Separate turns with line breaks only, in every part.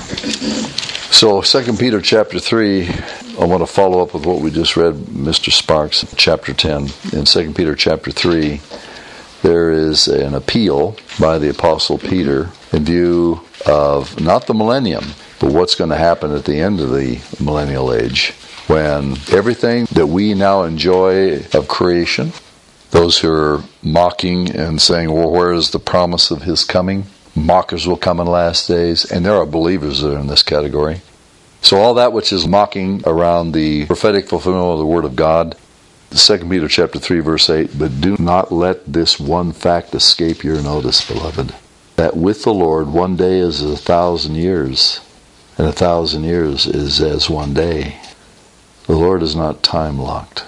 So 2 Peter chapter 3, I want to follow up with what we just read, Mr. Sparks, chapter 10. In 2 Peter chapter 3, there is an appeal by the Apostle Peter in view of not the millennium, but what's going to happen at the end of the millennial age, when everything that we now enjoy of creation, those who are mocking and saying, well, where is the promise of his coming? Mockers will come in last days, and there are believers that are in this category. So all that which is mocking around the prophetic fulfillment of the Word of God, 2 Peter chapter 3, verse 8, but do not let this one fact escape your notice, beloved, that with the Lord 1 day is 1,000 years, and 1,000 years is as 1 day. The Lord is not time-locked.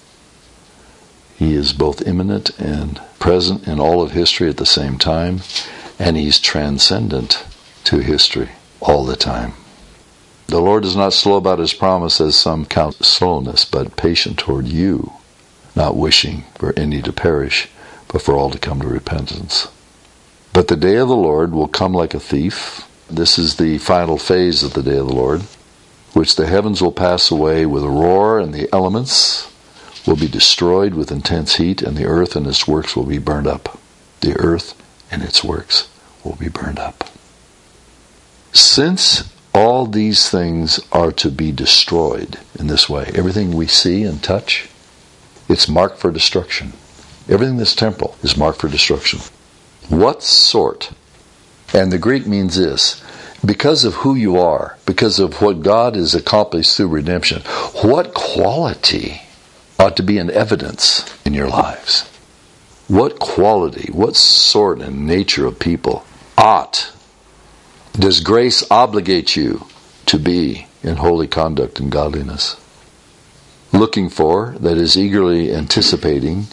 He is both imminent and present in all of history at the same time, and He's transcendent to history all the time. The Lord is not slow about His promise, as some count slowness, but patient toward you, not wishing for any to perish, but for all to come to repentance. But the day of the Lord will come like a thief. This is the final phase of the day of the Lord, which the heavens will pass away with a roar, and the elements will be destroyed with intense heat, and the earth and its works will be burned up. The earth and its works will be burned up. Since all these things are to be destroyed in this way, everything we see and touch, it's marked for destruction. Everything that's temporal is marked for destruction. What sort? And the Greek means this: because of who you are, because of what God has accomplished through redemption, what quality ought to be in evidence in your lives? What quality, what sort and nature of people does grace obligate you to be in holy conduct and godliness? Looking for, that is, eagerly anticipating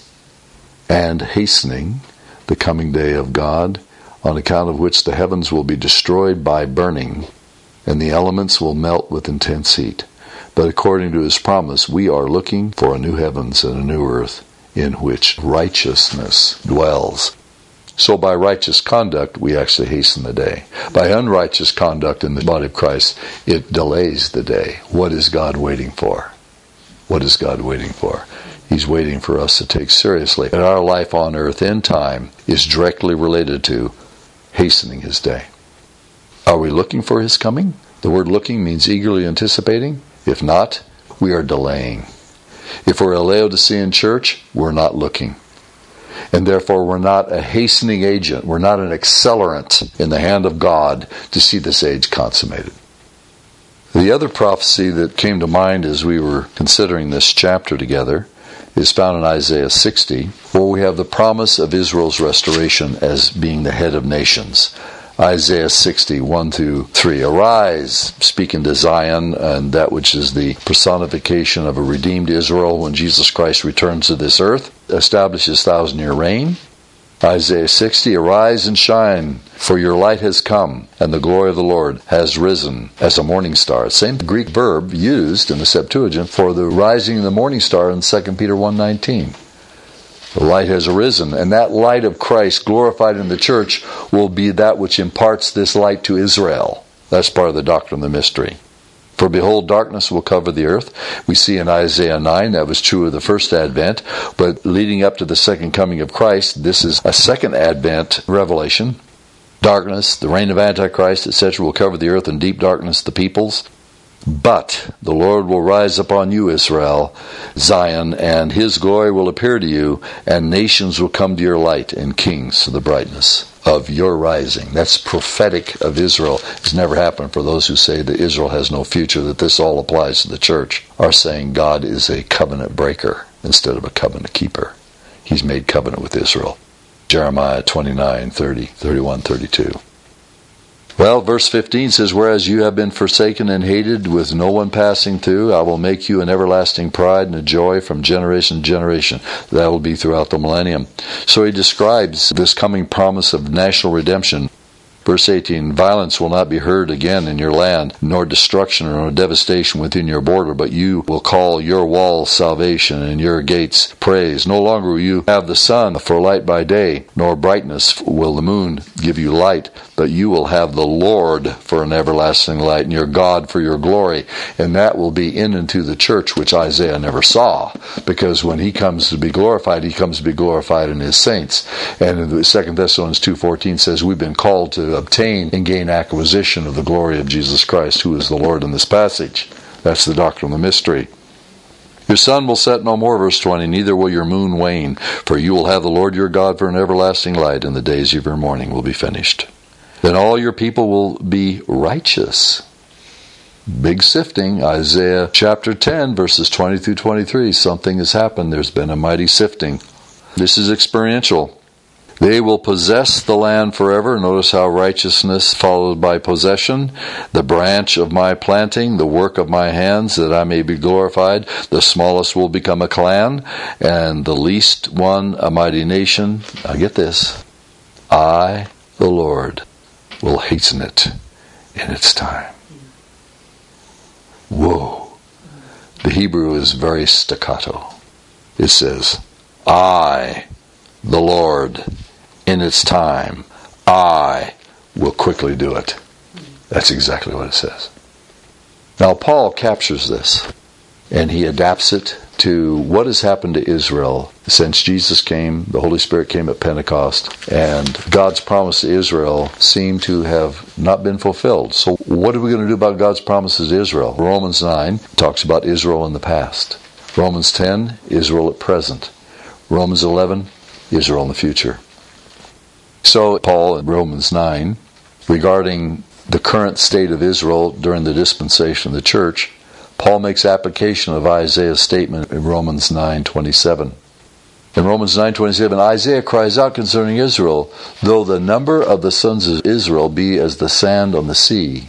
and hastening the coming day of God, on account of which the heavens will be destroyed by burning, and the elements will melt with intense heat. But according to His promise, we are looking for a new heavens and a new earth, in which righteousness dwells. So by righteous conduct, we actually hasten the day. By unrighteous conduct in the body of Christ, it delays the day. What is God waiting for? What is God waiting for? He's waiting for us to take seriously that our life on earth in time is directly related to hastening His day. Are we looking for His coming? The word looking means eagerly anticipating. If not, we are delaying. If we're a Laodicean church, we're not looking. And therefore we're not a hastening agent. We're not an accelerant in the hand of God to see this age consummated. The other prophecy that came to mind as we were considering this chapter together is found in Isaiah 60, where we have the promise of Israel's restoration as being the head of nations. Isaiah 60, 1-3. Arise, speaking to Zion, and that which is the personification of a redeemed Israel when Jesus Christ returns to this earth, establishes 1,000-year reign. Isaiah 60, arise and shine, for your light has come, and the glory of the Lord has risen as a morning star. Same Greek verb used in the Septuagint for the rising of the morning star in 2 Peter 1:19. The light has arisen, and that light of Christ glorified in the church will be that which imparts this light to Israel. That's part of the doctrine of the mystery. For behold, darkness will cover the earth. We see in Isaiah 9, that was true of the first advent, but leading up to the second coming of Christ, this is a second advent revelation. Darkness, the reign of Antichrist, etc., will cover the earth, and deep darkness the peoples. But the Lord will rise upon you, Israel, Zion, and His glory will appear to you, and nations will come to your light, and kings to the brightness of your rising. That's prophetic of Israel. It's never happened for those who say that Israel has no future, that this all applies to the church, are saying God is a covenant breaker instead of a covenant keeper. He's made covenant with Israel. Jeremiah 29, 30, 31, 32. Well, verse 15 says, whereas you have been forsaken and hated, with no one passing through, I will make you an everlasting pride and a joy from generation to generation. That will be throughout the millennium. So he describes this coming promise of national redemption. Verse 18, violence will not be heard again in your land, nor destruction nor devastation within your border, but you will call your walls salvation and your gates praise. No longer will you have the sun for light by day, nor brightness will the moon give you light, but you will have the Lord for an everlasting light, and your God for your glory. And that will be in and to the church, which Isaiah never saw, because when he comes to be glorified, he comes to be glorified in his saints. And in 2 Thessalonians 2:14 says, we've been called to obtain and gain acquisition of the glory of Jesus Christ, who is the Lord in this passage. That's the doctrine of the mystery. Your sun will set no more, verse 20, neither will your moon wane, for you will have the Lord your God for an everlasting light, and the days of your mourning will be finished. Then all your people will be righteous. Big sifting. Isaiah chapter 10, verses 20 through 23. Something has happened. There's been a mighty sifting. This is experiential. They will possess the land forever. Notice how righteousness followed by possession. The branch of my planting, the work of my hands, that I may be glorified. The smallest will become a clan, and the least one a mighty nation. Now get this. I, the Lord, will hasten it in its time. Whoa. The Hebrew is very staccato. It says, I, the Lord, in its time, I will quickly do it. That's exactly what it says. Now Paul captures this, and he adapts it to what has happened to Israel since Jesus came, the Holy Spirit came at Pentecost, and God's promise to Israel seemed to have not been fulfilled. So what are we going to do about God's promises to Israel? Romans 9 talks about Israel in the past. Romans 10, Israel at present. Romans 11, Israel in the future. So Paul in Romans 9, regarding the current state of Israel during the dispensation of the church, Paul makes application of Isaiah's statement in Romans 9:27. In Romans 9:27, Isaiah cries out concerning Israel, though the number of the sons of Israel be as the sand on the sea,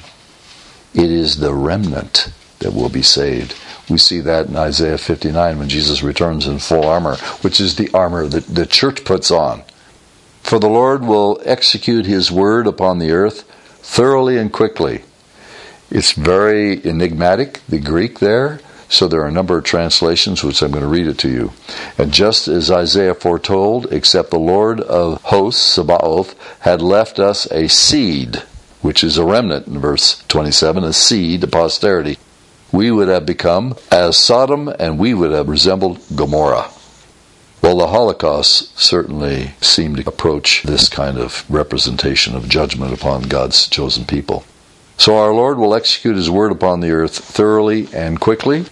it is the remnant that will be saved. We see that in Isaiah 59 when Jesus returns in full armor, which is the armor that the church puts on. For the Lord will execute his word upon the earth thoroughly and quickly. It's very enigmatic, the Greek there, so there are a number of translations which I'm going to read it to you. And just as Isaiah foretold, except the Lord of hosts, Sabaoth, had left us a seed, which is a remnant in verse 27, a seed, a posterity, we would have become as Sodom, and we would have resembled Gomorrah. Well, the Holocaust certainly seemed to approach this kind of representation of judgment upon God's chosen people. So our Lord will execute his word upon the earth thoroughly and quickly.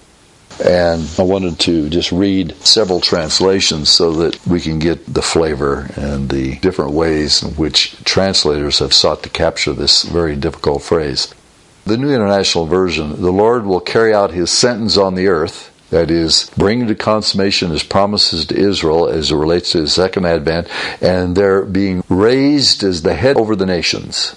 And I wanted to just read several translations so that we can get the flavor and the different ways in which translators have sought to capture this very difficult phrase. The New International Version, the Lord will carry out his sentence on the earth, that is, bring to consummation his promises to Israel as it relates to his second advent, and they're being raised as the head over the nations.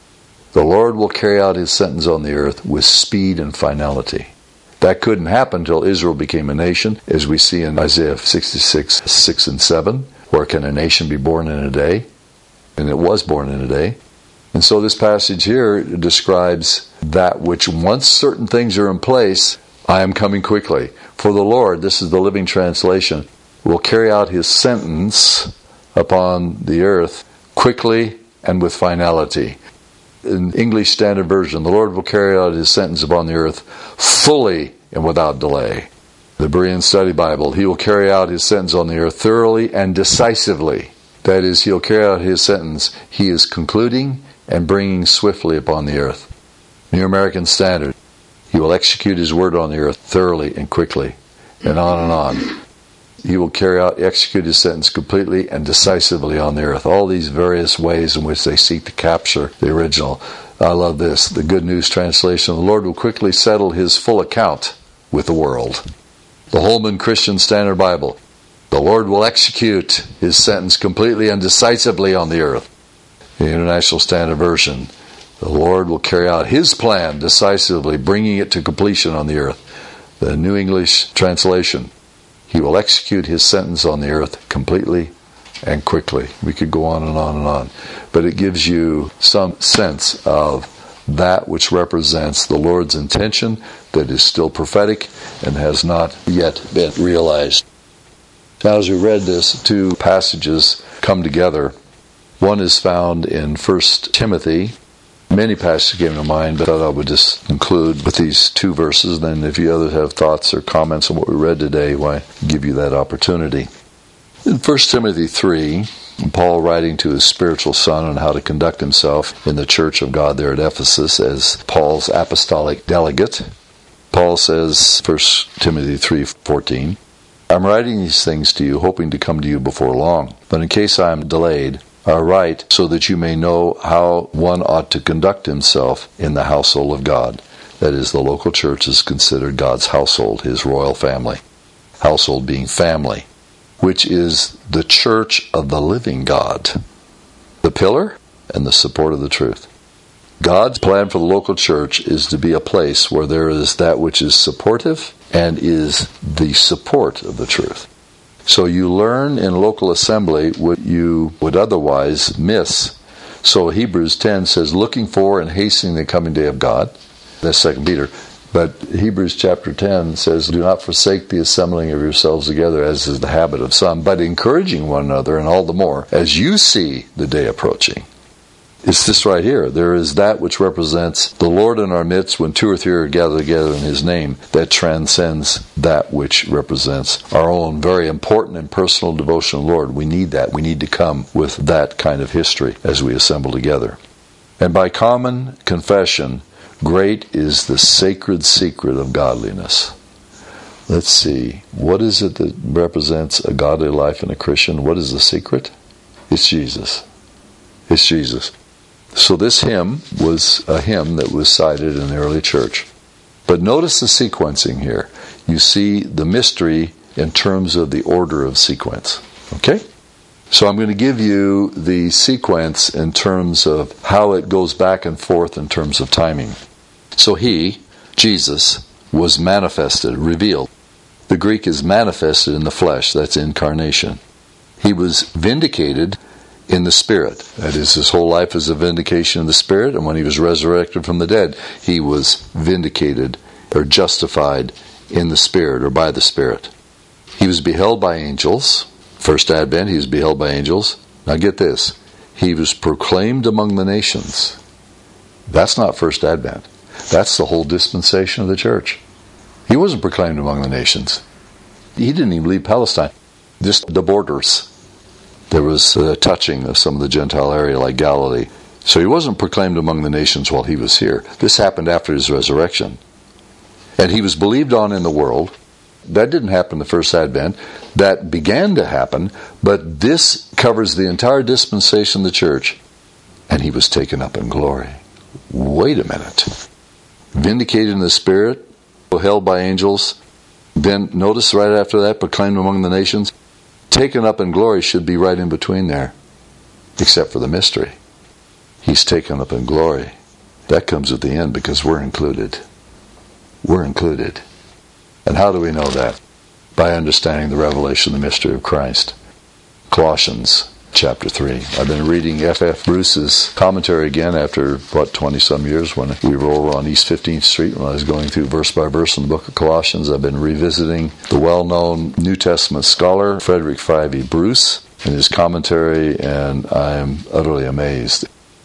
The Lord will carry out his sentence on the earth with speed and finality. That couldn't happen until Israel became a nation, as we see in Isaiah 66, 6 and 7, where can a nation be born in a day? And it was born in a day. And so this passage here describes that which once certain things are in place, I am coming quickly. For the Lord, this is the Living Translation, will carry out his sentence upon the earth quickly and with finality. In English Standard Version, the Lord will carry out his sentence upon the earth fully and without delay. The Berean Study Bible, he will carry out his sentence on the earth thoroughly and decisively. That is, he'll carry out his sentence. He is concluding and bringing swiftly upon the earth. New American Standard, he will execute his word on the earth thoroughly and quickly, and on and on. He will execute his sentence completely and decisively on the earth. All these various ways in which they seek to capture the original. I love this. The Good News Translation, the Lord will quickly settle his full account with the world. The Holman Christian Standard Bible, the Lord will execute his sentence completely and decisively on the earth. The International Standard Version, the Lord will carry out his plan decisively, bringing it to completion on the earth. The New English Translation, he will execute his sentence on the earth completely and quickly. We could go on and on and on. But it gives you some sense of that which represents the Lord's intention that is still prophetic and has not yet been realized. Now, as we read this, two passages come together. One is found in 1 Timothy. Many passages came to mind, but I thought I would just conclude with these two verses. Then if you others have thoughts or comments on what we read today, why give you that opportunity. In 1 Timothy 3, Paul writing to his spiritual son on how to conduct himself in the church of God there at Ephesus as Paul's apostolic delegate, Paul says, 1 Timothy 3:14, I'm writing these things to you, hoping to come to you before long. But in case I am delayed, I write so that you may know how one ought to conduct himself in the household of God. That is, the local church is considered God's household, his royal family. Household being family, which is the church of the living God, the pillar and the support of the truth. God's plan for the local church is to be a place where there is that which is supportive and is the support of the truth. So you learn in local assembly what you would otherwise miss. So Hebrews 10 says, looking for and hastening the coming day of God. That's 2 Peter. But Hebrews chapter 10 says, do not forsake the assembling of yourselves together, as is the habit of some, but encouraging one another, and all the more, as you see the day approaching. It's this right here. There is that which represents the Lord in our midst when two or three are gathered together in His name, that transcends that which represents our own very important and personal devotion to the Lord. We need that. We need to come with that kind of history as we assemble together. And by common confession, great is the sacred secret of godliness. Let's see. What is it that represents a godly life in a Christian? What is the secret? It's Jesus. It's Jesus. So this hymn was a hymn that was cited in the early church. But notice the sequencing here. You see the mystery in terms of the order of sequence. Okay? So I'm going to give you the sequence in terms of how it goes back and forth in terms of timing. So He, Jesus, was manifested, revealed. The Greek is manifested in the flesh. That's incarnation. He was vindicated in the Spirit. That is, His whole life is a vindication of the Spirit, and when He was resurrected from the dead, He was vindicated or justified in the Spirit or by the Spirit. He was beheld by angels. First Advent, He was beheld by angels. Now get this. He was proclaimed among the nations. That's not First Advent. That's the whole dispensation of the church. He wasn't proclaimed among the nations. He didn't even leave Palestine. Just the borders. There was a touching of some of the Gentile area like Galilee. So He wasn't proclaimed among the nations while He was here. This happened after His resurrection. And He was believed on in the world. That didn't happen the first Advent. That began to happen, but this covers the entire dispensation of the church. And He was taken up in glory. Wait a minute. Vindicated in the Spirit, held by angels. Then notice right after that, proclaimed among the nations. Taken up in glory should be right in between there, except for the mystery. He's taken up in glory. That comes at the end because we're included. We're included. And how do we know that? By understanding the revelation, the mystery of Christ. Colossians chapter 3. I've been reading F.F. Bruce's commentary again after, 20-some years when we were over on East 15th Street when I was going through verse by verse in the book of Colossians. I've been revisiting the well-known New Testament scholar, Frederick Fyvie Bruce, in his commentary, and I am utterly amazed.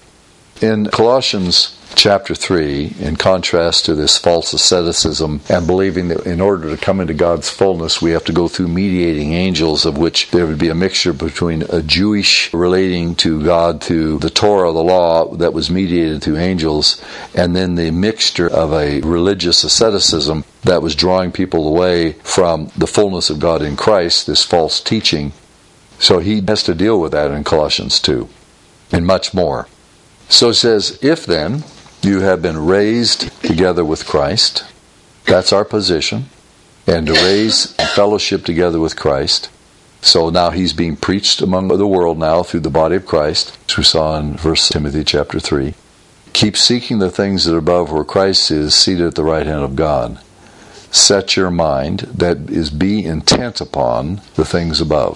In Colossians chapter 3, in contrast to this false asceticism and believing that in order to come into God's fullness we have to go through mediating angels, of which there would be a mixture between a Jewish relating to God through the Torah, the law that was mediated through angels, and then the mixture of a religious asceticism that was drawing people away from the fullness of God in Christ, this false teaching. So he has to deal with that in Colossians 2, and much more. So it says, if then you have been raised together with Christ, that's our position, and to raise in fellowship together with Christ. So now He's being preached among the world now through the body of Christ, as we saw in 1 Timothy chapter 3. Keep seeking the things that are above where Christ is seated at the right hand of God. Set your mind, that is, be intent upon the things above.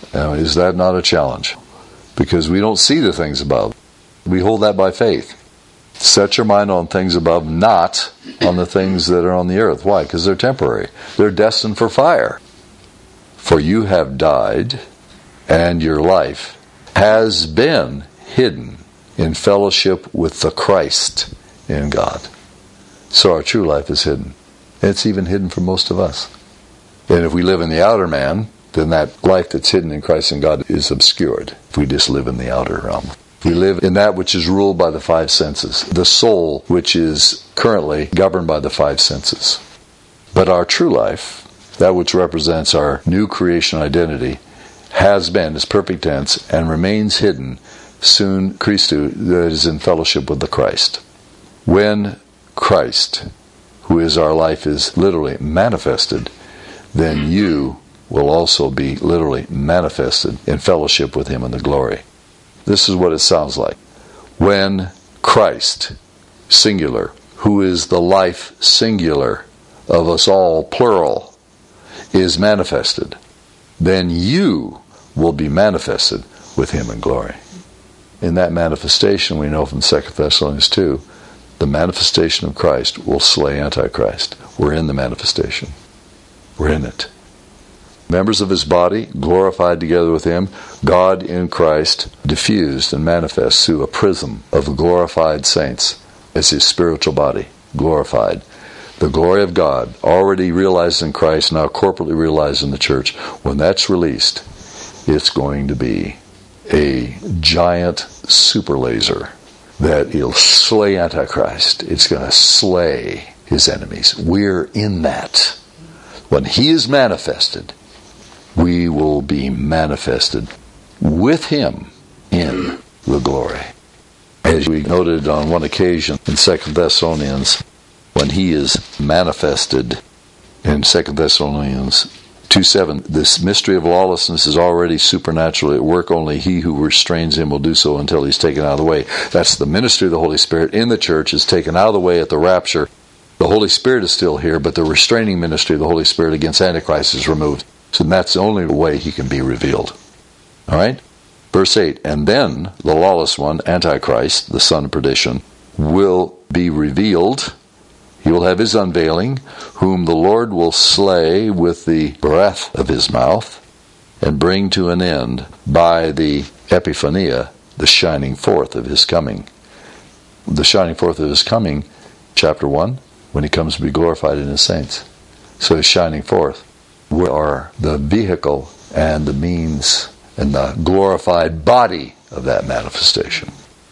Now, is that not a challenge? Because we don't see the things above. We hold that by faith. Set your mind on things above, not on the things that are on the earth. Why? Because they're temporary. They're destined for fire. For you have died, and your life has been hidden in fellowship with the Christ in God. So our true life is hidden. It's even hidden from most of us. And if we live in the outer man, then that life that's hidden in Christ and God is obscured. If we just live in the outer realm. We live in that which is ruled by the five senses. The soul, which is currently governed by the five senses. But our true life, that which represents our new creation identity, has been, is perfect tense, and remains hidden, soon Christou, that is in fellowship with the Christ. When Christ, who is our life, is literally manifested, then you will also be literally manifested in fellowship with Him in the glory. This is what it sounds like. When Christ, singular, who is the life singular of us all, plural, is manifested, then you will be manifested with Him in glory. In that manifestation, we know from 2 Thessalonians 2, the manifestation of Christ will slay Antichrist. We're in the manifestation. We're in it. Members of His body, glorified together with Him, God in Christ, diffused and manifest through a prism of the glorified saints as His spiritual body, glorified. The glory of God, already realized in Christ, now corporately realized in the church. When that's released, it's going to be a giant super laser that will slay Antichrist. It's going to slay his enemies. We're in that. When He is manifested, we will be manifested with Him in the glory. As we noted on one occasion in 2 Thessalonians, when He is manifested in 2 Thessalonians 2:7, this mystery of lawlessness is already supernaturally at work. Only he who restrains him will do so until he's taken out of the way. That's the ministry of the Holy Spirit in the church is taken out of the way at the rapture. The Holy Spirit is still here, but the restraining ministry of the Holy Spirit against Antichrist is removed. So that's the only way he can be revealed. All right? Verse 8, and then the lawless one, Antichrist, the son of perdition, will be revealed. He will have his unveiling, whom the Lord will slay with the breath of His mouth, and bring to an end by the epiphania, the shining forth of His coming. The shining forth of His coming, chapter 1, when He comes to be glorified in His saints. So He's shining forth. We are the vehicle and the means and the glorified body of that manifestation.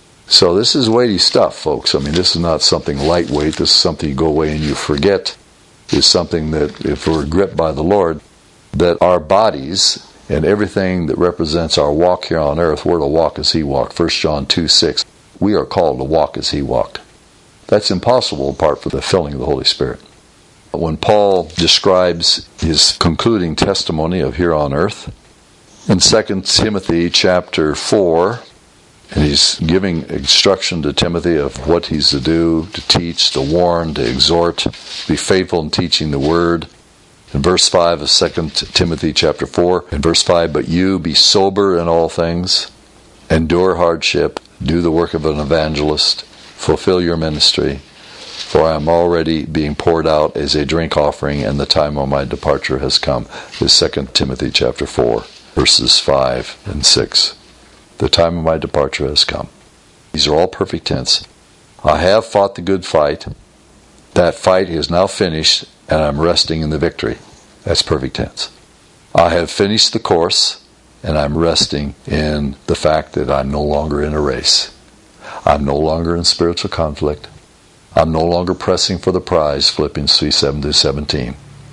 So this is weighty stuff, folks. I mean, this is not something lightweight. This is something you go away and you forget. It's something that, if we're gripped by the Lord, that our bodies and everything that represents our walk here on earth, we're to walk as He walked. 1 John 2:6. We are called to walk as He walked. That's impossible apart from the filling of the Holy Spirit. When Paul describes his concluding testimony of here on earth, in 2 Timothy chapter 4, and he's giving instruction to Timothy of what he's to do, to teach, to warn, to exhort, be faithful in teaching the word. In verse 5 of 2 Timothy chapter 4, in verse 5, but you be sober in all things, endure hardship, do the work of an evangelist, fulfill your ministry, for I am already being poured out as a drink offering, and the time of my departure has come. This is 2 Timothy chapter 4, verses 5 and 6. The time of my departure has come. These are all perfect tense. I have fought the good fight. That fight is now finished, and I'm resting in the victory. That's perfect tense. I have finished the course, and I'm resting in the fact that I'm no longer in a race. I'm no longer in spiritual conflict. I'm no longer pressing for the prize, Philippians 3:7-17.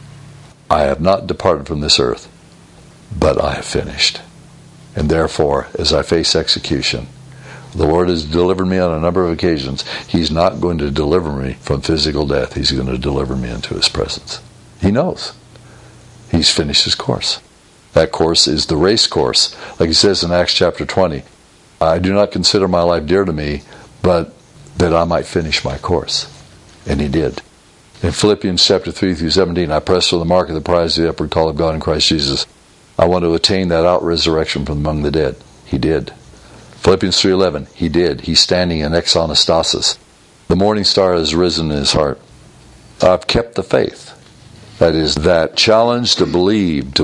I have not departed from this earth, but I have finished. And therefore, as I face execution, the Lord has delivered me on a number of occasions. He's not going to deliver me from physical death. He's going to deliver me into His presence. He knows. He's finished His course. That course is the race course. Like He says in Acts chapter 20, I do not consider my life dear to me, but that I might finish my course. And He did. In Philippians chapter 3-17, I press for the mark of the prize of the upward call of God in Christ Jesus. I want to attain that out-resurrection from among the dead. He did. Philippians 3:11, he did. He's standing in exanastasis. The morning star has risen in his heart. I've kept the faith. That is, that challenge to believe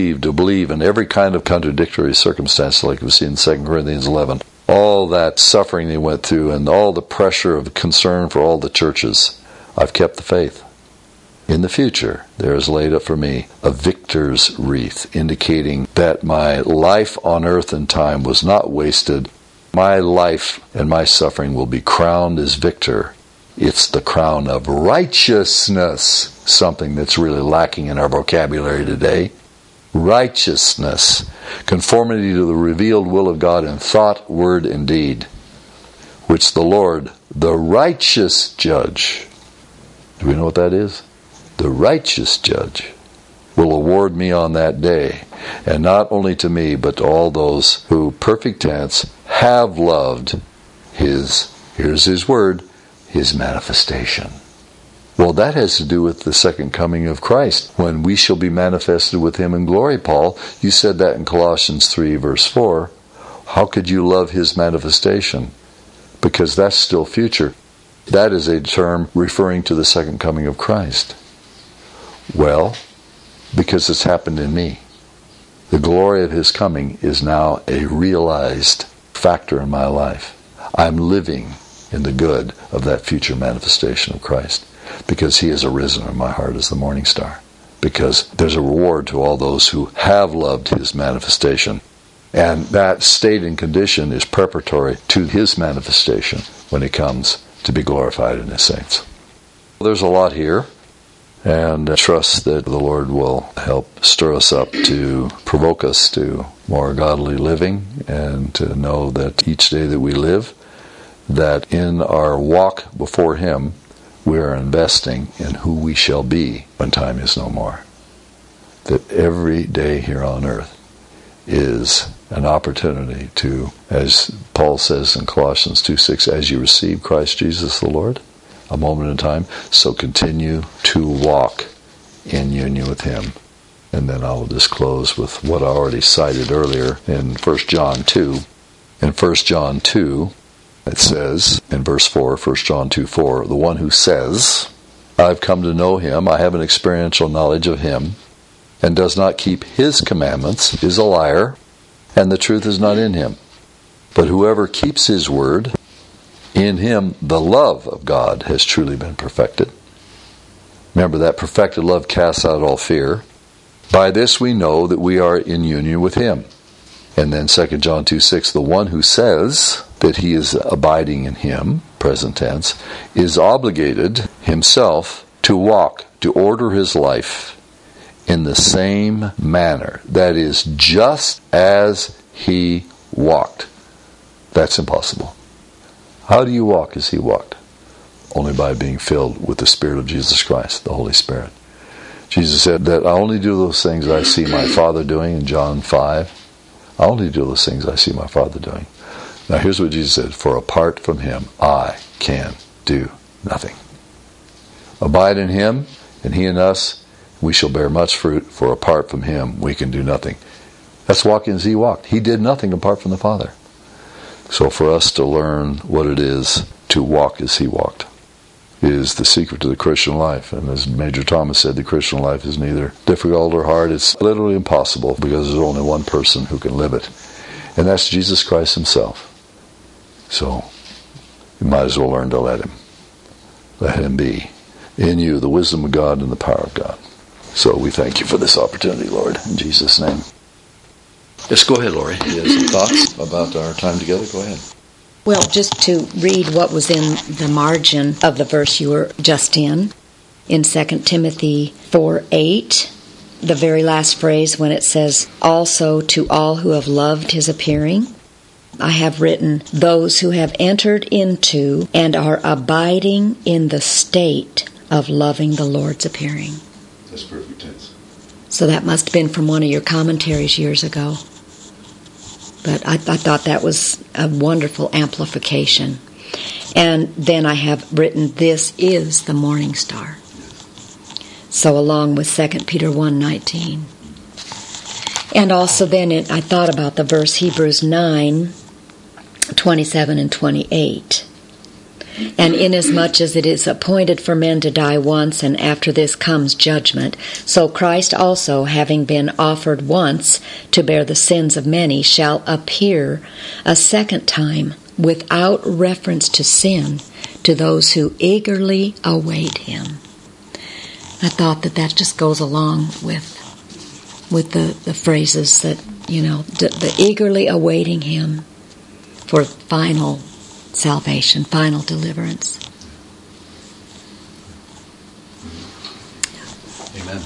in every kind of contradictory circumstance, like we see in 2 Corinthians 11. All that suffering he went through and all the pressure of concern for all the churches. I've kept the faith. In the future, there is laid up for me a victor's wreath, indicating that my life on earth and time was not wasted. My life and my suffering will be crowned as victor. It's the crown of righteousness, something that's really lacking in our vocabulary today. Righteousness, conformity to the revealed will of God in thought, word, and deed, which the Lord, the righteous judge, do we know what that is? The righteous judge will award me on that day, and not only to me, but to all those who, perfect tense, have loved his, here's his word, his manifestation. Well, that has to do with the second coming of Christ, when we shall be manifested with him in glory, Paul. You said that in Colossians 3, verse 4. How could you love his manifestation? Because that's still future. That is a term referring to the second coming of Christ. Well, because it's happened in me. The glory of his coming is now a realized factor in my life. I'm living in the good of that future manifestation of Christ, because he has arisen in my heart as the morning star. Because there's a reward to all those who have loved his manifestation. And that state and condition is preparatory to his manifestation when he comes to be glorified in his saints. There's a lot here, and I trust that the Lord will help stir us up to provoke us to more godly living, and to know that each day that we live, that in our walk before him, we are investing in who we shall be when time is no more. That every day here on earth is an opportunity to, as Paul says in Colossians 2:6, as you receive Christ Jesus the Lord, a moment in time, so continue to walk in union with him. And then I will just close with what I already cited earlier in 1 John 2. In 1 John 2, it says, in verse 4, 1 John 2:4, the one who says, I've come to know him, I have an experiential knowledge of him, and does not keep his commandments, is a liar, and the truth is not in him. But whoever keeps his word, in him the love of God has truly been perfected. Remember, that perfected love casts out all fear. By this we know that we are in union with him. And then 2 John 2:6, the one who says that he is abiding in him, present tense, is obligated himself to walk, to order his life in the same manner. That is, just as he walked. That's impossible. How do you walk as he walked? Only by being filled with the Spirit of Jesus Christ, the Holy Spirit. Jesus said that I only do those things I see my Father doing in John 5. I only do those things I see my Father doing. Now here's what Jesus said, for apart from him, I can do nothing. Abide in him, and he in us, we shall bear much fruit, for apart from him, we can do nothing. That's walking as he walked. He did nothing apart from the Father. So for us to learn what it is to walk as he walked is the secret to the Christian life. And as Major Thomas said, the Christian life is neither difficult or hard. It's literally impossible, because there's only one person who can live it. And that's Jesus Christ himself. So you might as well learn to let him. Let him be in you the wisdom of God and the power of God. So we thank you for this opportunity, Lord, in Jesus' name. Yes, go ahead, Lori. You have some thoughts about our time together? Go ahead.
Well, just to read what was in the margin of the verse you were just in 2 Timothy 4:8, the very last phrase when it says, also to all who have loved his appearing, I have written, those who have entered into and are abiding in the state of loving the Lord's appearing.
That's perfect tense.
So that must have been from one of your commentaries years ago. But I thought that was a wonderful amplification. And then I have written, this is the morning star. So along with 2 Peter 1:19. And also then I thought about the verse Hebrews 9:27 and 28. And inasmuch as it is appointed for men to die once, and after this comes judgment, so Christ also, having been offered once to bear the sins of many, shall appear a second time without reference to sin to those who eagerly await him. I thought that just goes along with the phrases that, the eagerly awaiting him for final salvation, final deliverance.
Amen.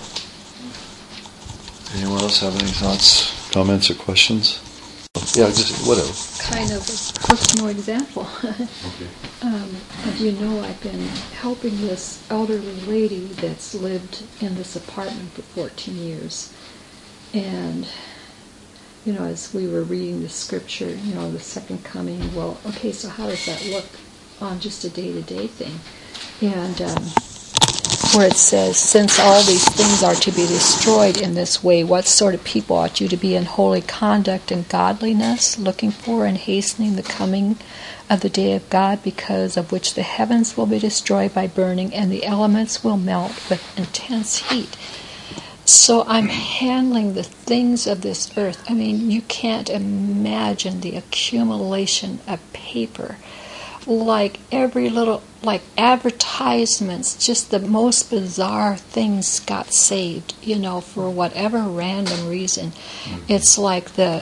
Anyone else have any thoughts, comments, or questions? Yeah, just whatever.
Kind of a personal example.
Okay.
As you know, I've been helping this elderly lady that's lived in this apartment for 14 years. And, as we were reading the scripture, the second coming, well, okay, so how does that look on just a day-to-day thing? And where it says, since all these things are to be destroyed in this way, what sort of people ought you to be in holy conduct and godliness, looking for and hastening the coming of the day of God, because of which the heavens will be destroyed by burning, and the elements will melt with intense heat. So I'm handling the things of this earth. I mean, you can't imagine the accumulation of paper. Like every little, like advertisements, just the most bizarre things got saved, for whatever random reason. It's like the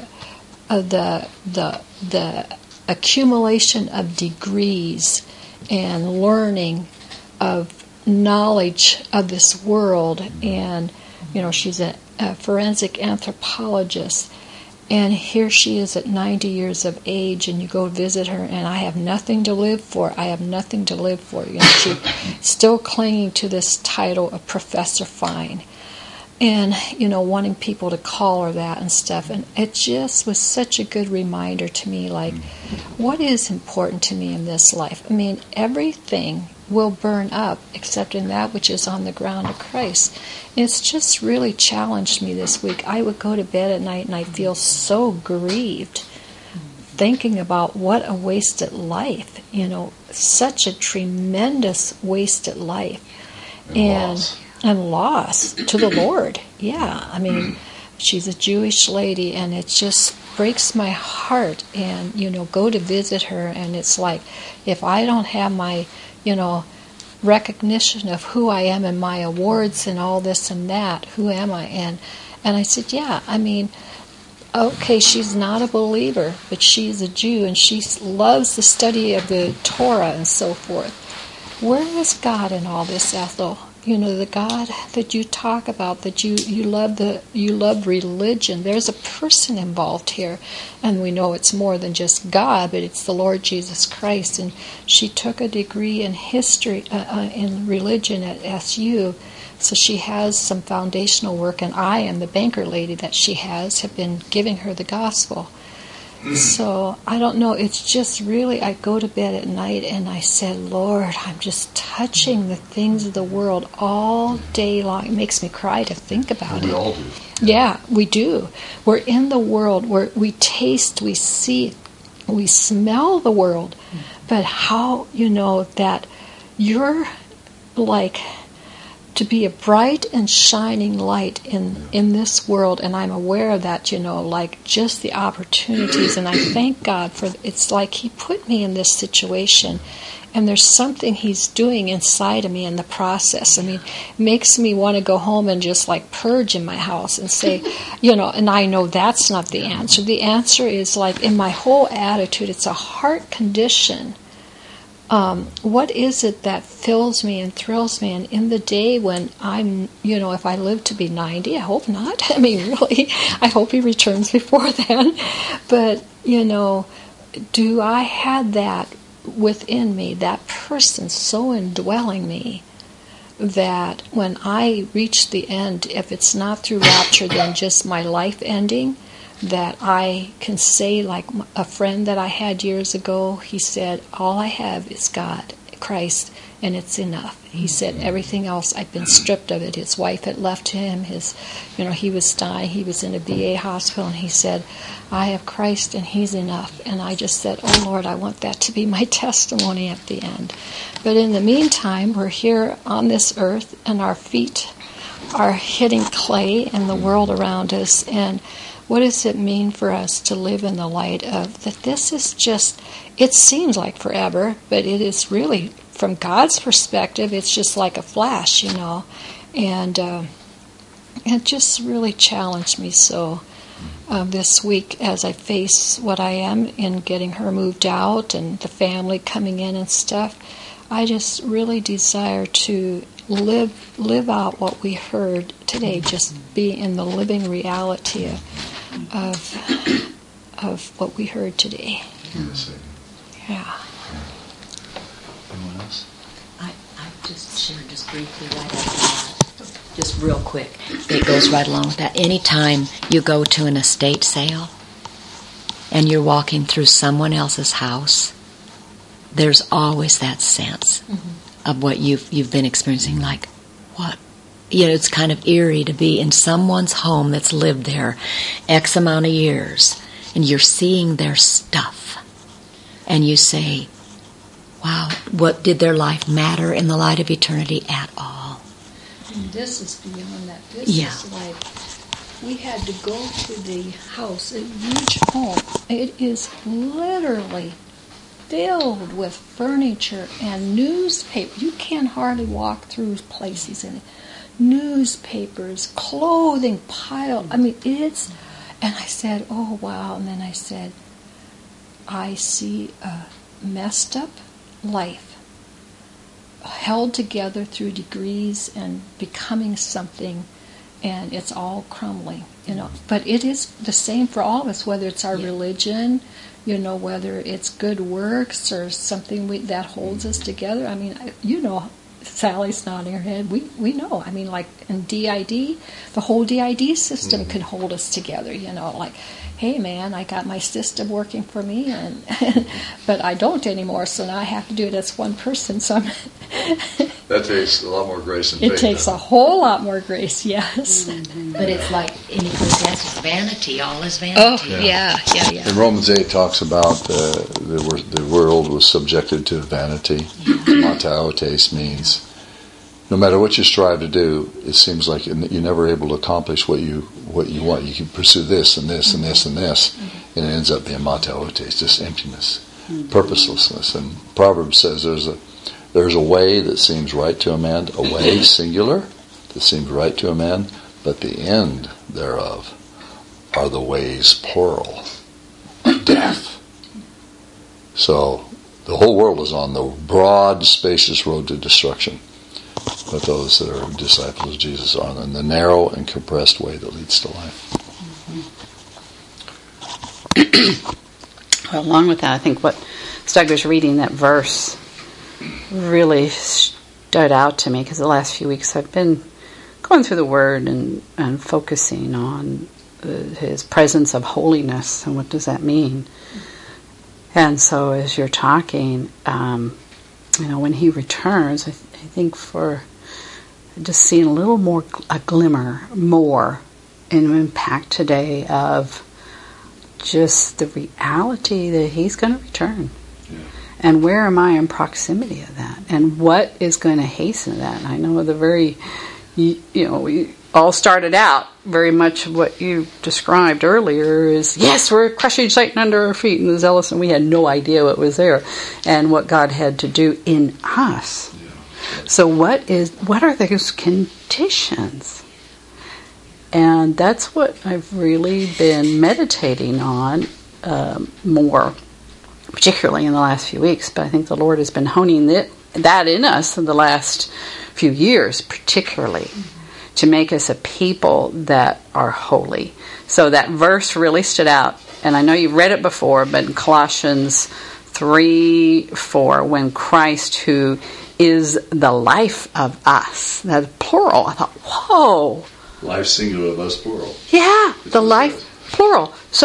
accumulation of degrees and learning of knowledge of this world. And she's a forensic anthropologist, and here she is at 90 years of age, and you go visit her, and I have nothing to live for. I have nothing to live for. She's still clinging to this title of Professor Fine, and wanting people to call her that and stuff. And it just was such a good reminder to me, like, what is important to me in this life? I mean, everything will burn up except in that which is on the ground of Christ. And it's just really challenged me this week. I would go to bed at night and I feel so grieved thinking about what a wasted life, such a tremendous wasted life. And loss to the Lord. Yeah, I mean, she's a Jewish lady, and it just breaks my heart. And go to visit her, and it's like, if I don't have my recognition of who I am and my awards and all this and that, who am I? And I said, yeah, I mean, okay, she's not a believer, but she's a Jew, and she loves the study of the Torah and so forth. Where is God in all this, Ethel? The God that you talk about, that you love religion. There's a person involved here, and we know it's more than just God, but it's the Lord Jesus Christ. And she took a degree in history, in religion at SU, so she has some foundational work. And I and the banker lady that she have been giving her the gospel. So, I don't know, it's just really, I go to bed at night and I said, Lord, I'm just touching the things of the world all day long. It makes me cry to think about it.
We all do.
Yeah, we do. We're in the world where we taste, we see, we smell the world. But how, that you're like to be a bright and shining light in this world, and I'm aware of that, like just the opportunities, and I thank God for, it's like He put me in this situation, and there's something He's doing inside of me in the process. I mean, it makes me want to go home and just like purge in my house and say, and I know that's not the answer. The answer is like in my whole attitude, it's a heart condition. What is it that fills me and thrills me? And in the day when I'm, if I live to be 90, I hope not. I mean, really, I hope He returns before then. But, do I have that within me, that person so indwelling me, that when I reach the end, if it's not through rapture, then just my life ending, that I can say, like a friend that I had years ago, he said, all I have is God. Christ, and it's enough. He said everything else, I've been stripped of it. His wife had left him. He was dying. He was in a VA hospital, and he said, I have Christ, and he's enough. And I just said, oh, Lord, I want that to be my testimony at the end. But in the meantime, we're here on this earth, and our feet are hitting clay in the world around us. And what does it mean for us to live in the light of that? This is just, it seems like forever, but it is really, from God's perspective, it's just like a flash, And it just really challenged me so this week as I face what I am in getting her moved out and the family coming in and stuff. I just really desire to live out what we heard today, just be in the living reality of what we heard today. Yeah.
Anyone else?
I just shared just briefly right after that, just real quick. It goes right along with that. Anytime you go to an estate sale and you're walking through someone else's house, there's always that sense of what you've been experiencing. Like, what? It's kind of eerie to be in someone's home that's lived there X amount of years, and you're seeing their stuff, and you say, wow, what did their life matter in the light of eternity at all?
And this is beyond that. This is like, we had to go to the house, a huge home. It is literally filled with furniture and newspaper. You can't hardly walk through places in it. Newspapers, clothing piled. I mean, it's... And I said, oh, wow. And then I said, I see a messed up life held together through degrees and becoming something, and it's all crumbling, But it is the same for all of us, whether it's our religion, whether it's good works or something that holds us together. I mean, Sally's nodding her head. We know. I mean, like in DID, the whole DID system could hold us together. Like, hey man, I got my system working for me, but I don't anymore. So now I have to do it as one person. So
that takes a lot more grace and
faith.
It
takes a whole lot more grace. Yes.
But it's like in Ecclesiastes, vanity. All is vanity.
Oh yeah.
And Romans 8 talks about the world was subjected to vanity. Mataotes means no matter what you strive to do, it seems like you're never able to accomplish what you want. You can pursue this and this and this and this, and it ends up being mataotes, just emptiness, purposelessness. And Proverbs says there's a way that seems right to a man, a way singular that seems right to a man, but the end thereof are the ways plural of death. So the whole world is on the broad, spacious road to destruction. But those that are disciples of Jesus are on the narrow and compressed way that leads to life.
Well, along with that, I think what Doug was reading, that verse, really stood out to me, because the last few weeks I've been going through the Word and focusing on His presence of holiness, and what does that mean? And so as you're talking, when He returns, I think for just seeing a little more, a glimmer more in impact today of just the reality that He's going to return. Yeah. And where am I in proximity of that? And what is going to hasten that? And I know we all started out very much what you described earlier is, yes, we're crushing Satan under our feet and the zealous, and we had no idea what was there and what God had to do in us. Yeah. So what are those conditions? And that's what I've really been meditating on more, particularly in the last few weeks. But I think the Lord has been honing that in us in the last few years, particularly, to make us a people that are holy. So that verse really stood out. And I know you've read it before, but in Colossians 3:4, when Christ, who is the life of us, that's plural. I thought, whoa.
Life singular, thus plural.
Yeah, the life plural. So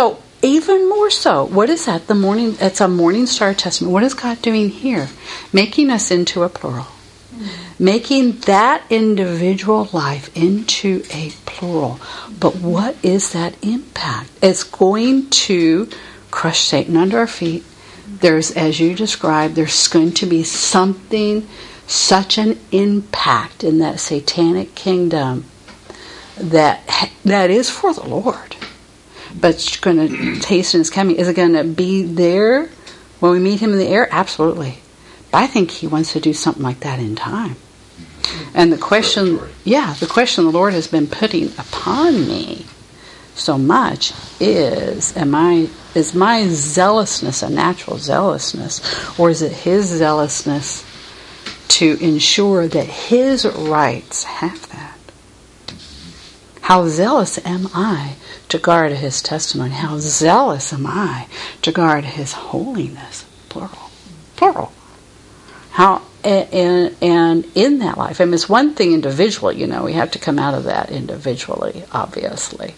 even more so, what is that? It's a morning star testament. What is God doing here? Making us into a plural. Making that individual life into a plural. But what is that impact? It's going to crush Satan under our feet. There's, as you described, there's going to be something, such an impact in that satanic kingdom that is for the Lord. But it's going to hasten his coming. Is it going to be there when we meet him in the air? Absolutely. But I think he wants to do something like that in time. And the question the Lord has been putting upon me so much is my zealousness a natural zealousness, or is it his zealousness to ensure that his rights have that? How zealous am I to guard his testimony? How zealous am I to guard his holiness? Plural. How and in that life, I mean, it's one thing individually. We have to come out of that individually, obviously,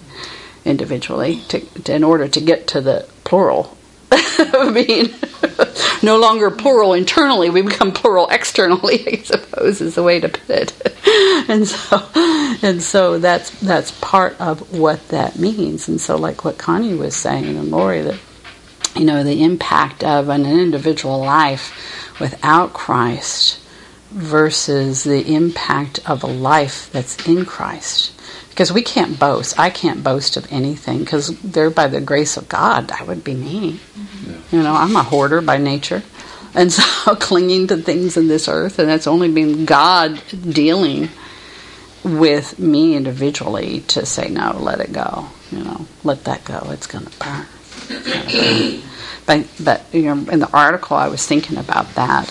in order to get to the plural. Being no longer plural internally, we become plural externally, I suppose is the way to put it. And so that's part of what that means. And so, like what Connie was saying, and Lori, that the impact of an individual life without Christ versus the impact of a life that's in Christ. Because we can't boast. I can't boast of anything, because they're by the grace of God. That would be me. Yeah. I'm a hoarder by nature. And so clinging to things in this earth, and that's only been God dealing with me individually to say, no, let it go. Let that go. It's going to burn. But in the article I was thinking about that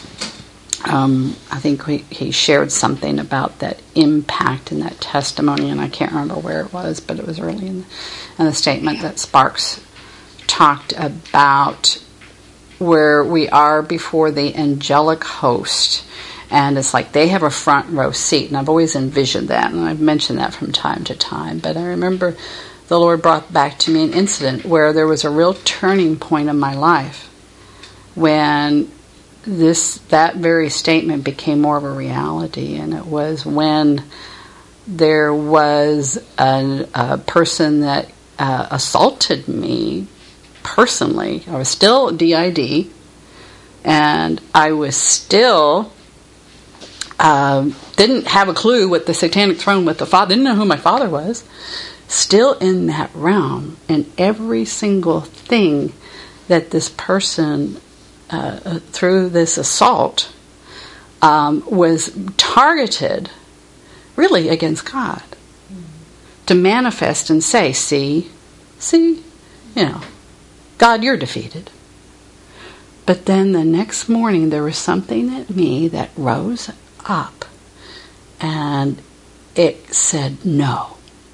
I think he shared something about that impact and that testimony, and I can't remember where it was, but it was early in the statement that Sparks talked about where we are before the angelic host, and it's like they have a front row seat, and I've always envisioned that, and I've mentioned that from time to time, but I remember the Lord brought back to me an incident where there was a real turning point in my life when that very statement became more of a reality, and it was when there was a person that assaulted me personally. I was still DID, and I was still didn't have a clue what the satanic throne with the father, didn't know who my father was, still in that realm, and every single thing that this person through this assault was targeted really against God, to manifest and say, see, God, you're defeated. But then the next morning there was something in me that rose up and it said no.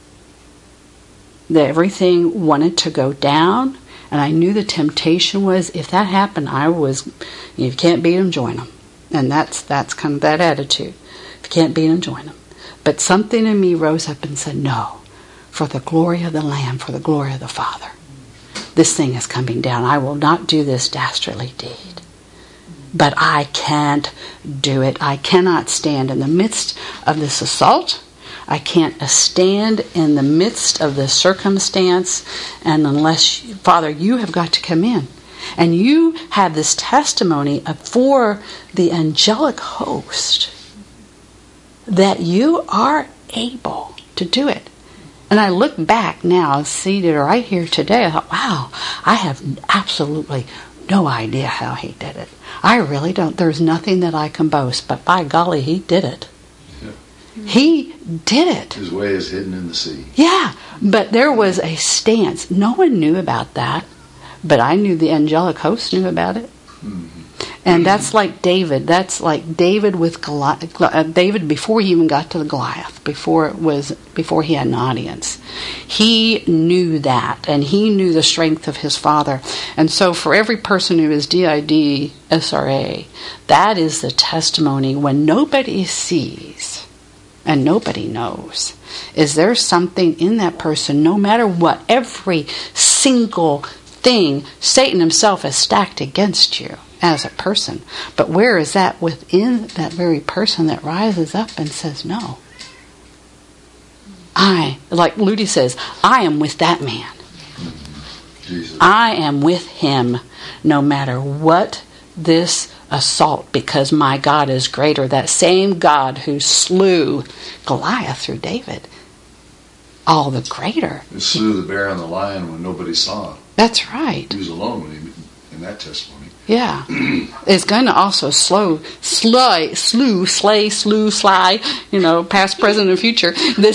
That everything wanted to go down. And I knew the temptation was, if that happened, if you can't beat them, join them. And that's kind of that attitude. If you can't beat them, join them. But something in me rose up and said, no, for the glory of the Lamb, for the glory of the Father. This thing is coming down. I will not do this dastardly deed. But I can't do it. I cannot stand in the midst of this assault. I can't stand in the midst of this circumstance, and unless, Father, you have got to come in. And you have this testimony for the angelic host that you are able to do it. And I look back now, seated right here today, I thought, wow, I have absolutely no idea how he did it. I really don't. There's nothing that I can boast, but by golly, he did it. He did it.
His way is hidden in the sea.
Yeah, but there was a stance. No one knew about that, but I knew the angelic host knew about it. Mm-hmm. And that's like David. That's like David with Goliath. David, before he even got to the Goliath, before he had an audience, he knew that, and he knew the strength of his father. And so, for every person who is DID, SRA, that is the testimony when nobody sees. and nobody knows. Is there something in that person, no matter what, every single thing Satan himself has stacked against you as a person, but where is that within that very person that rises up and says, no, like Ludi says, I am with that man.
Jesus.
I am with him no matter what this assault, because my God is greater. That same God who slew Goliath through David, all the greater.
He slew the bear and the lion when nobody saw it.
That's right.
He was alone when he, in that testimony.
Yeah. It's going to also slay, past, present, and future.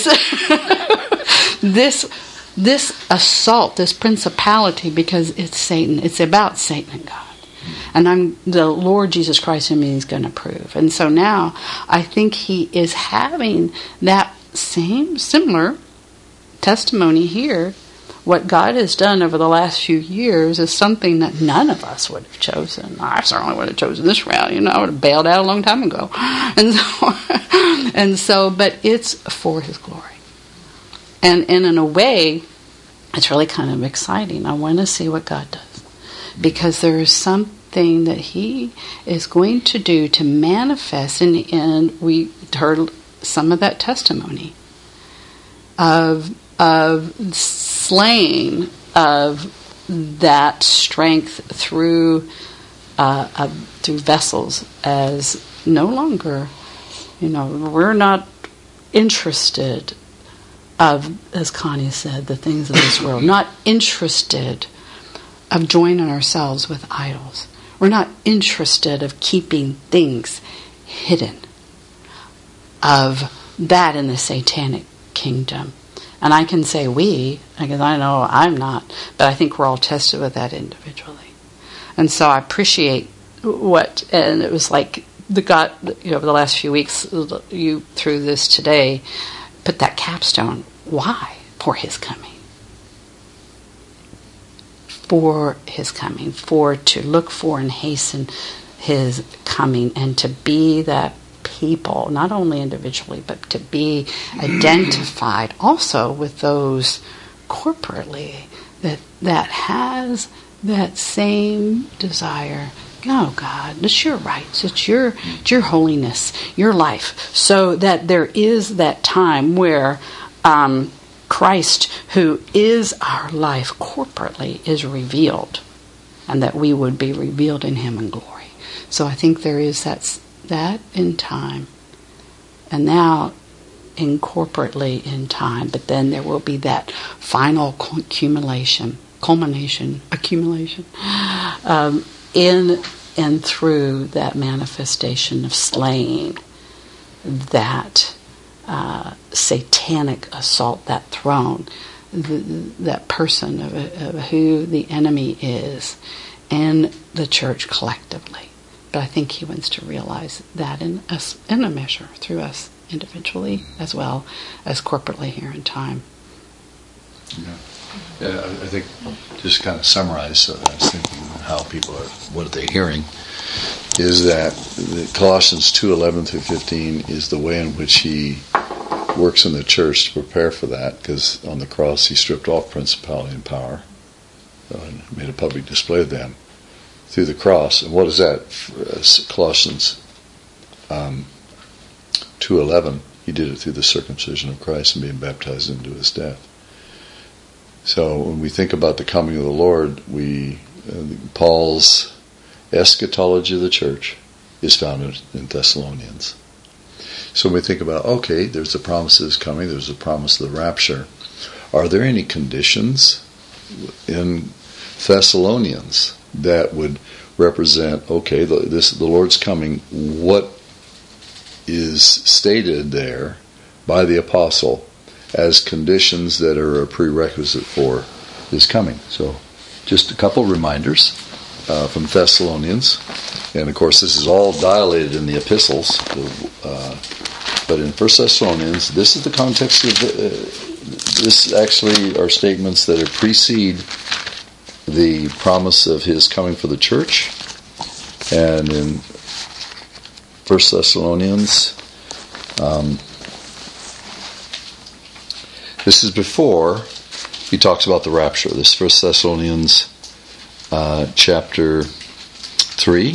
This assault, this principality, because it's Satan. It's about Satan and God. And the Lord Jesus Christ in me is going to prove. And so now I think he is having that similar testimony here. What God has done over the last few years is something that none of us would have chosen. I certainly would have chosen this route. I would have bailed out a long time ago. And so, but it's for his glory. And in a way, it's really kind of exciting. I want to see what God does. Because there is something that he is going to do to manifest. And we heard some of that testimony of slaying of that strength through vessels, as no longer, we're not interested of, as Connie said, the things of this world, not interested of joining ourselves with idols. We're not interested of keeping things hidden of that in the satanic kingdom. And I can say we, because I know I'm not, but I think we're all tested with that individually. And so I appreciate and it was like the God, over the last few weeks, you through this today, put that capstone. Why? For his coming. For his coming. To look for and hasten his coming, and to be that people, not only individually, but to be identified also with those corporately that has that same desire. Oh God, it's your rights, it's your holiness, your life, so that there is that time where Christ, who is our life corporately, is revealed, and that we would be revealed in him in glory. So I think there is that in time, and now in corporately in time, but then there will be that final culmination in and through that manifestation of slaying that satanic assault, that throne, that person of who the enemy is, and the church collectively. But I think he wants to realize that in a measure, through us individually as well as corporately here in time.
Yeah, I think just kind of summarize. I was thinking how people are, what are they hearing? Is that Colossians 2:11 through 15 is the way in which he works in the church to prepare for that, because on the cross he stripped off principality and power and made a public display of them through the cross. And what is that? Colossians 2:11, he did it through the circumcision of Christ and being baptized into his death. So when we think about the coming of the Lord, Paul's eschatology of the church is found in Thessalonians. So when we think about, okay, there's the promises coming, there's the promise of the rapture. Are there any conditions in Thessalonians that would represent, okay, the Lord's coming? What is stated there by the apostle as conditions that are a prerequisite for his coming? So just a couple reminders from Thessalonians. And of course this is all dilated in the epistles. But in 1 Thessalonians, this is the context of this actually are statements that precede the promise of his coming for the church. And in 1 Thessalonians This is before he talks about the rapture. This is 1 Thessalonians chapter 3,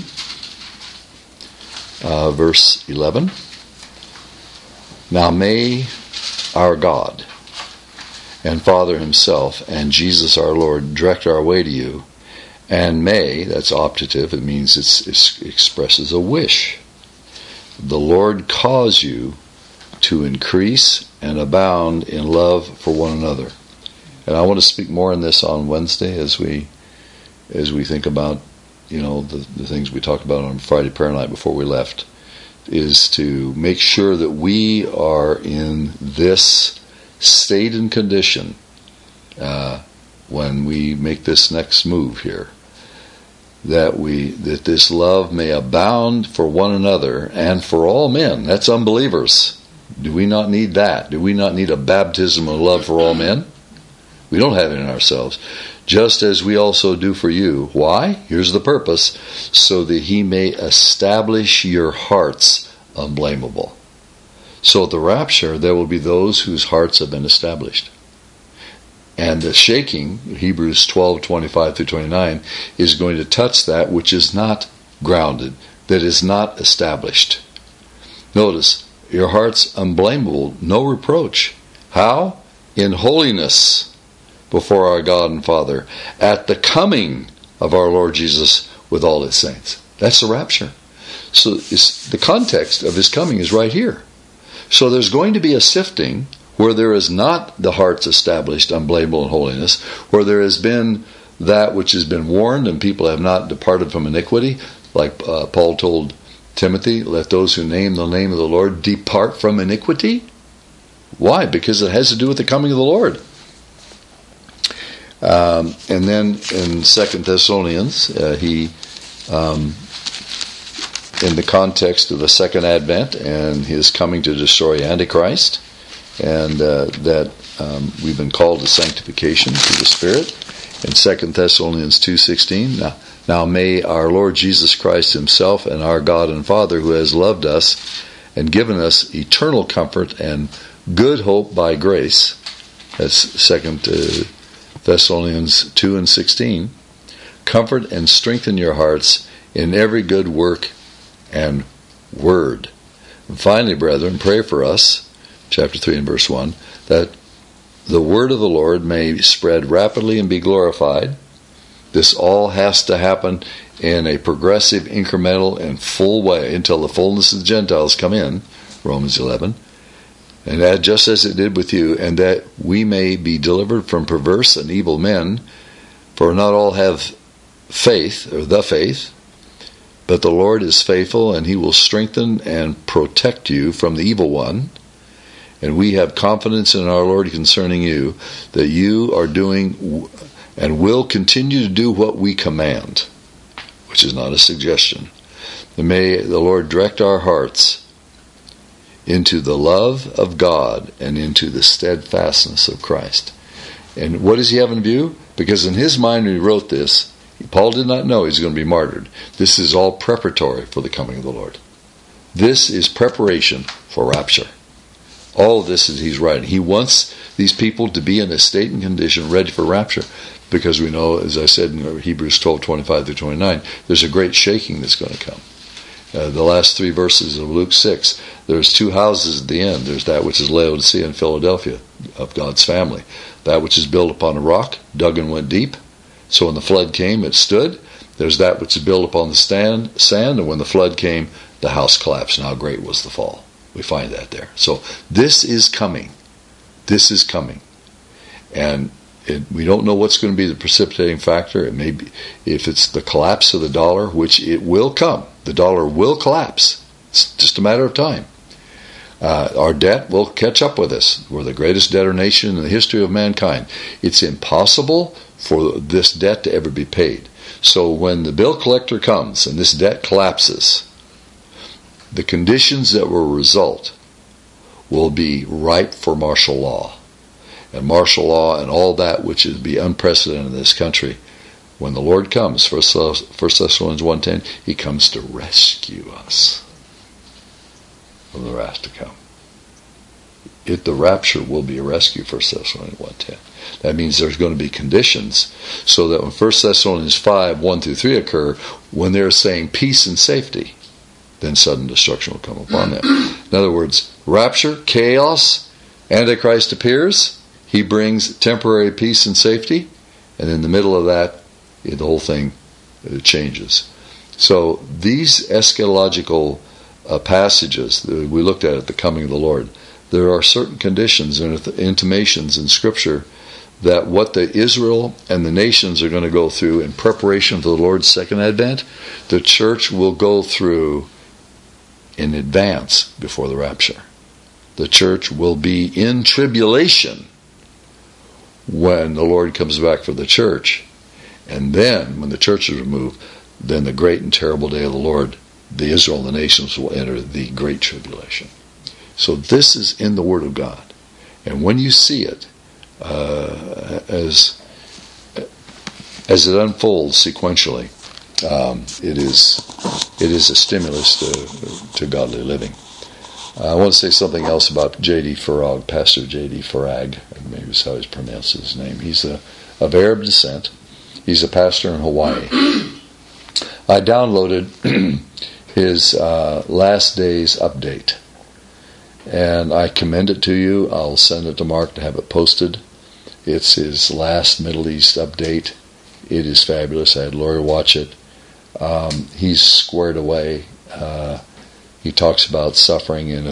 verse 11. Now may our God and Father himself and Jesus our Lord direct our way to you, and may, that's optative, it means it expresses a wish, the Lord cause you to increase and abound in love for one another. And I want to speak more on this on Wednesday as we think about, the things we talked about on Friday prayer night before we left, is to make sure that we are in this state and condition when we make this next move here, that this love may abound for one another and for all men. That's unbelievers. Do we not need that? Do we not need a baptism of love for all men? We don't have it in ourselves. Just as we also do for you. Why? Here's the purpose. So that he may establish your hearts unblameable. So at the rapture, there will be those whose hearts have been established. And the shaking, Hebrews 12:25-29, is going to touch that which is not grounded, that is not established. Notice, your heart's unblameable, no reproach. How? In holiness before our God and Father, at the coming of our Lord Jesus with all his saints. That's the rapture. So the context of his coming is right here. So there's going to be a sifting where there is not the hearts established, unblameable in holiness, where there has been that which has been warned and people have not departed from iniquity, like Paul told Timothy, let those who name the name of the Lord depart from iniquity. Why? Because it has to do with the coming of the Lord. And then in 2 Thessalonians, he, in the context of the second advent and his coming to destroy Antichrist, and that we've been called to sanctification through the Spirit. In 2 Thessalonians 2:16, now may our Lord Jesus Christ himself and our God and Father, who has loved us and given us eternal comfort and good hope by grace, that's 2 Thessalonians 2:16, comfort and strengthen your hearts in every good work and word. And finally, brethren, pray for us, chapter 3 and verse 1, that the word of the Lord may spread rapidly and be glorified. This all has to happen in a progressive, incremental, and full way until the fullness of the Gentiles come in, Romans 11. And that just as it did with you, and that we may be delivered from perverse and evil men, for not all have faith, or the faith, but the Lord is faithful, and he will strengthen and protect you from the evil one. And we have confidence in our Lord concerning you, that you are doing and will continue to do what we command, which is not a suggestion. And may the Lord direct our hearts into the love of God and into the steadfastness of Christ. And what does he have in view? Because in his mind when he wrote this, Paul did not know he was going to be martyred. This is all preparatory for the coming of the Lord. This is preparation for rapture. All of this is he's writing. He wants these people to be in a state and condition ready for rapture, because we know, as I said in Hebrews 12:25-29, there's a great shaking that's going to come. The last three verses of Luke 6, there's two houses at the end. There's that which is Laodicea and Philadelphia of God's family. That which is built upon a rock, dug and went deep. So when the flood came, it stood. There's that which is built upon the sand, and when the flood came, the house collapsed. And how great was the fall. We find that there. So this is coming. This is coming. And we don't know what's going to be the precipitating factor. It may be, if it's the collapse of the dollar, which it will come. The dollar will collapse. It's just a matter of time. Our debt will catch up with us. We're the greatest debtor nation in the history of mankind. It's impossible for this debt to ever be paid. So when the bill collector comes and this debt collapses, the conditions that will result will be ripe for martial law. And martial law and all that which would be unprecedented in this country. When the Lord comes, 1 Thessalonians 1:10, he comes to rescue us from the wrath to come. The rapture will be a rescue, 1 Thessalonians 1:10. That means there's going to be conditions, so that when 1 Thessalonians 5:1-3 occur, when they're saying peace and safety, then sudden destruction will come upon them. In other words, rapture, chaos, Antichrist appears, he brings temporary peace and safety, and in the middle of that, the whole thing changes. So these eschatological passages that we looked at the coming of the Lord, there are certain conditions and intimations in Scripture that what the Israel and the nations are going to go through in preparation for the Lord's second advent, the church will go through in advance before the rapture. The church will be in tribulation when the Lord comes back for the church. And then, when the church is removed, then the great and terrible day of the Lord, the Israel and the nations will enter the great tribulation. So this is in the Word of God. And when you see it, as it unfolds sequentially, it is a stimulus to godly living. I want to say something else about J.D. Farag, Pastor J.D. Farag, maybe that's how he's pronounced his name. He's of Arab descent. He's a pastor in Hawaii. I downloaded his Last Days update, and I commend it to you. I'll send it to Mark to have it posted. It's his last Middle East update. It is fabulous. I had Lori watch it. He's squared away. He talks about suffering, and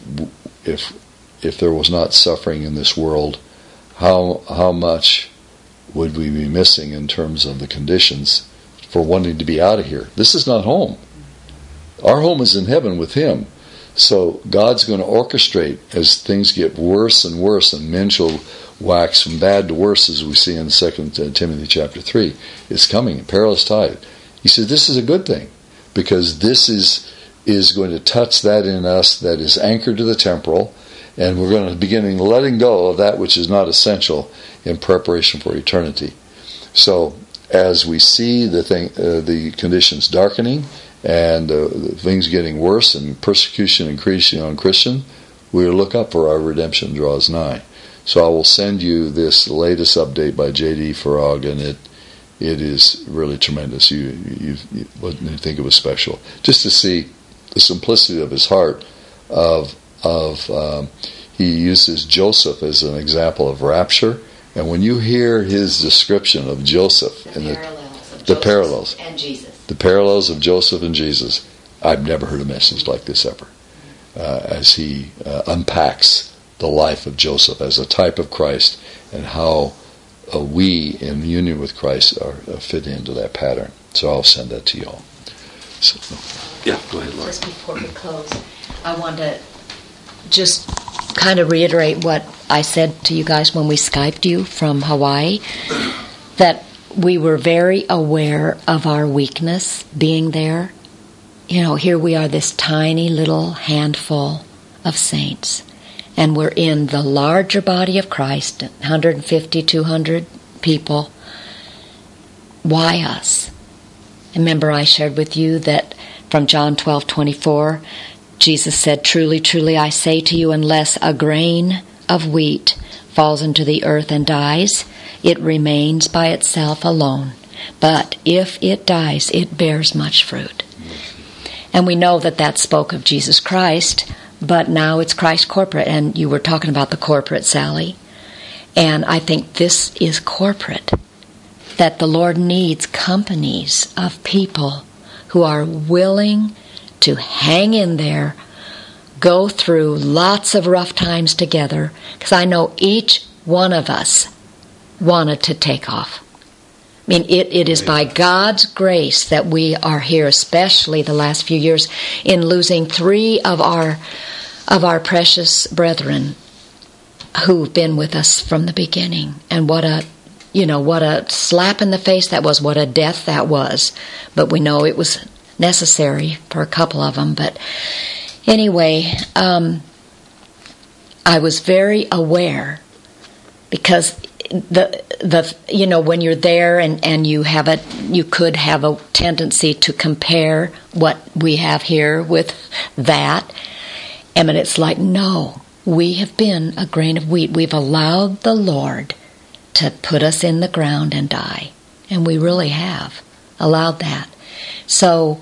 if there was not suffering in this world, how much would we be missing in terms of the conditions for wanting to be out of here? This is not home. Our home is in heaven with Him. So God's going to orchestrate as things get worse and worse, and men shall wax from bad to worse, as we see in 2 Timothy chapter 3. It's coming, perilous tide. He said this is a good thing, because this is going to touch that in us that is anchored to the temporal, and we're going to begin letting go of that which is not essential in preparation for eternity. So as we see the conditions darkening and things getting worse and persecution increasing on Christians, we will look up, for our redemption draws nigh. So I will send you this latest update by J.D. Farag, and it is really tremendous. You wouldn't think it was special, just to see the simplicity of his heart. He uses Joseph as an example of rapture, and when you hear his description of Joseph the parallels and Jesus, the parallels of Joseph and Jesus, I've never heard a message like this ever. As he unpacks the life of Joseph as a type of Christ, and how we, in union with Christ, are fit into that pattern. So I'll send that to you all. So, yeah, go ahead, Laura.
Just before we close, I want to just kind of reiterate what I said to you guys when we Skyped you from Hawaii, that we were very aware of our weakness being there. You know, here we are, this tiny little handful of saints, and we're in the larger body of Christ, 150, 200 people. Why us? Remember, I shared with you that from John 12:24, Jesus said, "Truly, truly, I say to you, unless a grain of wheat falls into the earth and dies, it remains by itself alone. But if it dies, it bears much fruit." And we know that spoke of Jesus Christ, but now it's Christ corporate. And you were talking about the corporate, Sally. And I think this is corporate, that the Lord needs companies of people who are willing to hang in there, go through lots of rough times together, because I know each one of us wanted to take off. I mean, it is by God's grace that we are here, especially the last few years, in losing 3 of our precious brethren who've been with us from the beginning. And what a slap in the face that was, what a death that was. But we know it was necessary for a couple of them. But anyway, I was very aware, because when you're there and you could have a tendency to compare what we have here with that. I mean, it's like, no, we have been a grain of wheat. We've allowed the Lord to put us in the ground and die. And we really have allowed that. So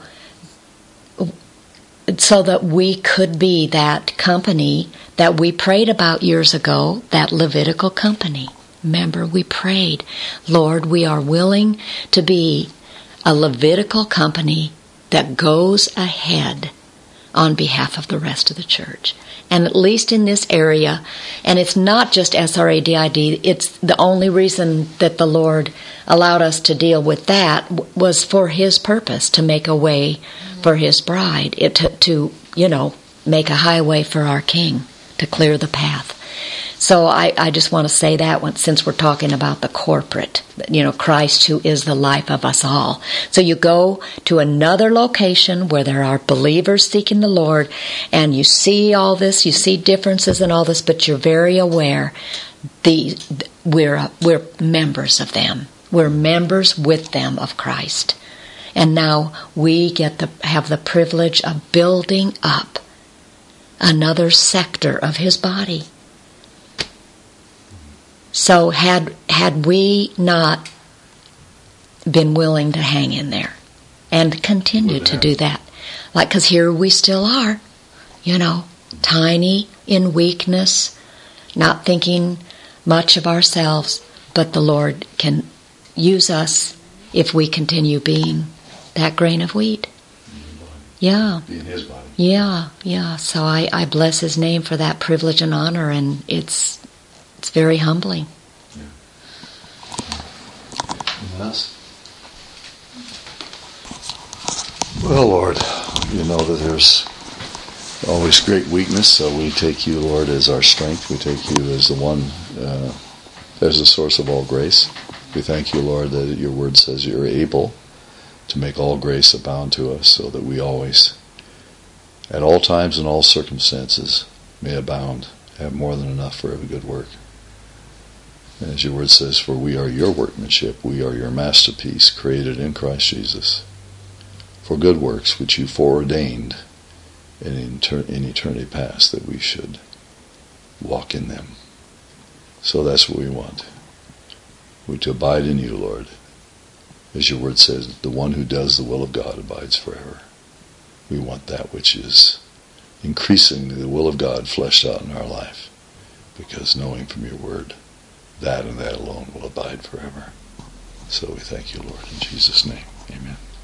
that we could be that company that we prayed about years ago, that Levitical company. Remember, we prayed, Lord, we are willing to be a Levitical company that goes ahead on behalf of the rest of the church. And at least in this area, and it's not just SRADID, it's the only reason that the Lord allowed us to deal with that was for His purpose, to make a way for His bride, to make a highway for our King, to clear the path. So I just want to say that since we're talking about the corporate, Christ who is the life of us all. So you go to another location where there are believers seeking the Lord, and you see all this, you see differences and all this, but you're very aware we're members of them. We're members with them of Christ. And now we have the privilege of building up another sector of His body. So had we not been willing to hang in there and continue to do that, because here we still are, tiny in weakness, not thinking much of ourselves, but the Lord can use us if we continue being that grain of wheat. Yeah.
Be in His body.
Yeah. So I bless His name for that privilege and honor, and it's very humbling.
Yeah. Anyone else? Well, Lord, you know that there's always great weakness, so we take You, Lord, as our strength. We take You as the one, as the source of all grace. We thank You, Lord, that Your word says You're able to make all grace abound to us, so that we always, at all times and all circumstances, may abound, have more than enough for every good work. And as Your word says, for we are Your workmanship, we are Your masterpiece, created in Christ Jesus, for good works which You foreordained in eternity past, that we should walk in them. So that's what we want. We to abide in You, Lord. As Your word says, the one who does the will of God abides forever. We want that which is increasingly the will of God fleshed out in our life, because knowing from Your word, that and that alone will abide forever. So we thank You, Lord, in Jesus' name. Amen.